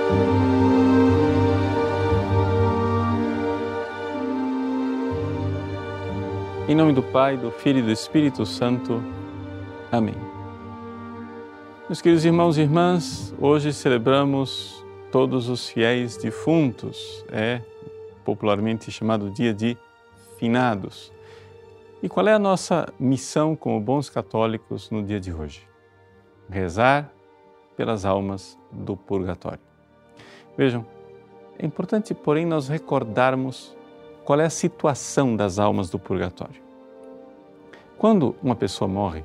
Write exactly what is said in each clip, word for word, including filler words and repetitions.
Em nome do Pai, do Filho e do Espírito Santo. Amém. Meus queridos irmãos e irmãs, hoje celebramos todos os fiéis defuntos. É popularmente chamado dia de finados. E qual é a nossa missão como bons católicos no dia de hoje? Rezar pelas almas do purgatório. Vejam, é importante, porém, nós recordarmos qual é a situação das almas do purgatório. Quando uma pessoa morre,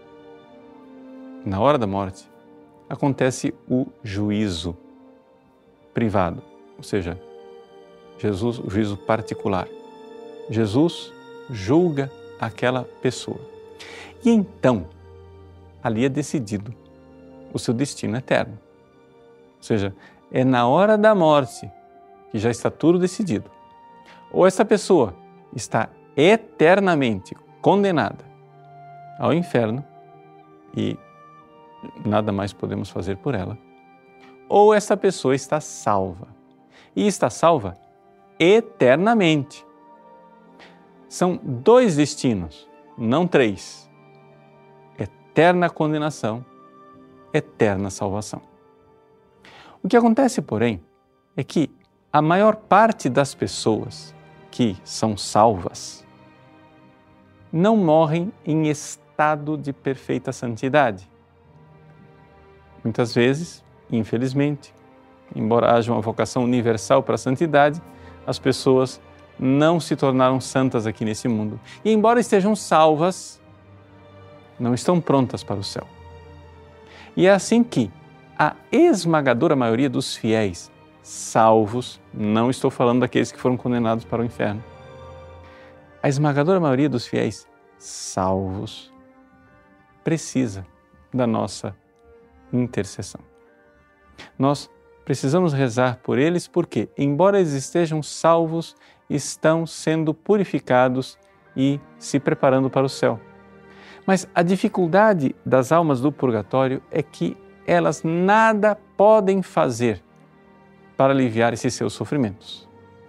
na hora da morte, acontece o juízo privado, ou seja, Jesus, o juízo particular. Jesus julga aquela pessoa. E então, ali é decidido o seu destino eterno. Ou seja, é na hora da morte que já está tudo decidido. Ou essa pessoa está eternamente condenada ao inferno e nada mais podemos fazer por ela, ou essa pessoa está salva. E está salva eternamente. São dois destinos, não três. Eterna condenação, eterna salvação. O que acontece, porém, é que a maior parte das pessoas que são salvas não morrem em estado de perfeita santidade. Muitas vezes, infelizmente, embora haja uma vocação universal para a santidade, as pessoas não se tornaram santas aqui nesse mundo. E embora estejam salvas, não estão prontas para o céu. E é assim que a esmagadora maioria dos fiéis salvos, não estou falando daqueles que foram condenados para o inferno, a esmagadora maioria dos fiéis salvos precisa da nossa intercessão. Nós precisamos rezar por eles porque, embora eles estejam salvos, estão sendo purificados e se preparando para o céu. Mas a dificuldade das almas do purgatório é que elas nada podem fazer para aliviar esses seus sofrimentos.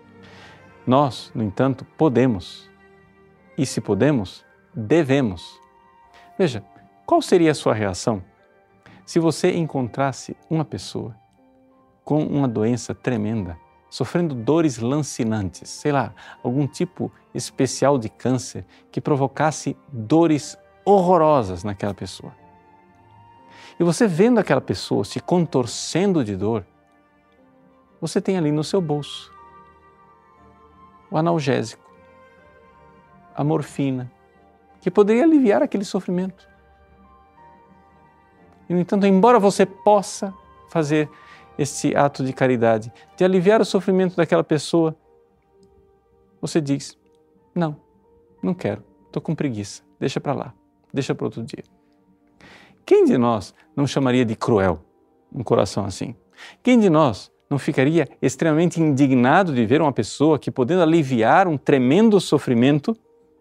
Nós, no entanto, podemos. E se podemos, devemos. Veja, qual seria a sua reação se você encontrasse uma pessoa com uma doença tremenda, sofrendo dores lancinantes, sei lá, algum tipo especial de câncer que provocasse dores horrorosas naquela pessoa. E você vendo aquela pessoa se contorcendo de dor, você tem ali no seu bolso o analgésico, a morfina, que poderia aliviar aquele sofrimento. E, no entanto, embora você possa fazer esse ato de caridade, de aliviar o sofrimento daquela pessoa, você diz, não, não quero, estou com preguiça, deixa para lá, deixa para outro dia. Quem de nós não chamaria de cruel um coração assim? Quem de nós não ficaria extremamente indignado de ver uma pessoa que, podendo aliviar um tremendo sofrimento,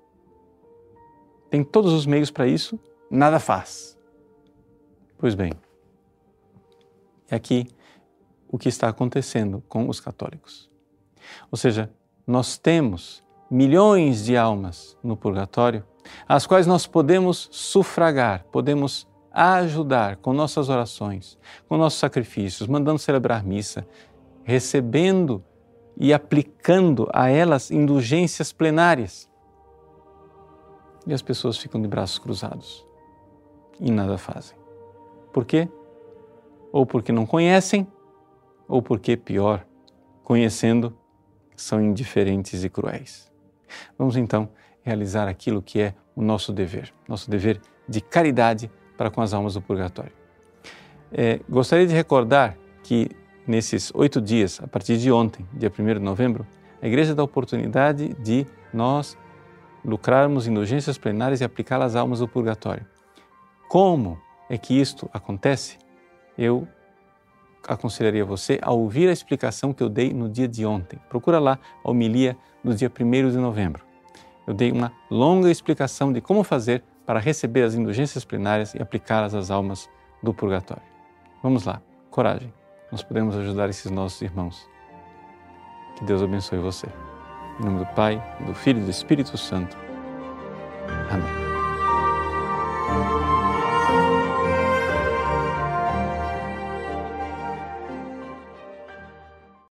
tem todos os meios para isso, nada faz? Pois bem, é aqui o que está acontecendo com os católicos. Ou seja, nós temos milhões de almas no purgatório, às quais nós podemos sufragar, podemos ajudar com nossas orações, com nossos sacrifícios, mandando celebrar missa, recebendo e aplicando a elas indulgências plenárias. E as pessoas ficam de braços cruzados e nada fazem. Por quê? Ou porque não conhecem, ou porque, pior, conhecendo, são indiferentes e cruéis. Vamos então realizar aquilo que é o nosso dever, nosso dever de caridade para com as almas do purgatório. É, gostaria de recordar que nesses oito dias, a partir de ontem, dia primeiro de novembro, a Igreja dá a oportunidade de nós lucrarmos indulgências plenárias e aplicá-las às almas do purgatório. Como é que isto acontece? Eu aconselharia você a ouvir a explicação que eu dei no dia de ontem. Procura lá a homilia no dia primeiro de novembro. Eu dei uma longa explicação de como fazer para receber as indulgências plenárias e aplicá-las às almas do purgatório. Vamos lá, coragem. nós podemos ajudar esses nossos irmãos. Que Deus abençoe você. Em nome do Pai, do Filho e do Espírito Santo.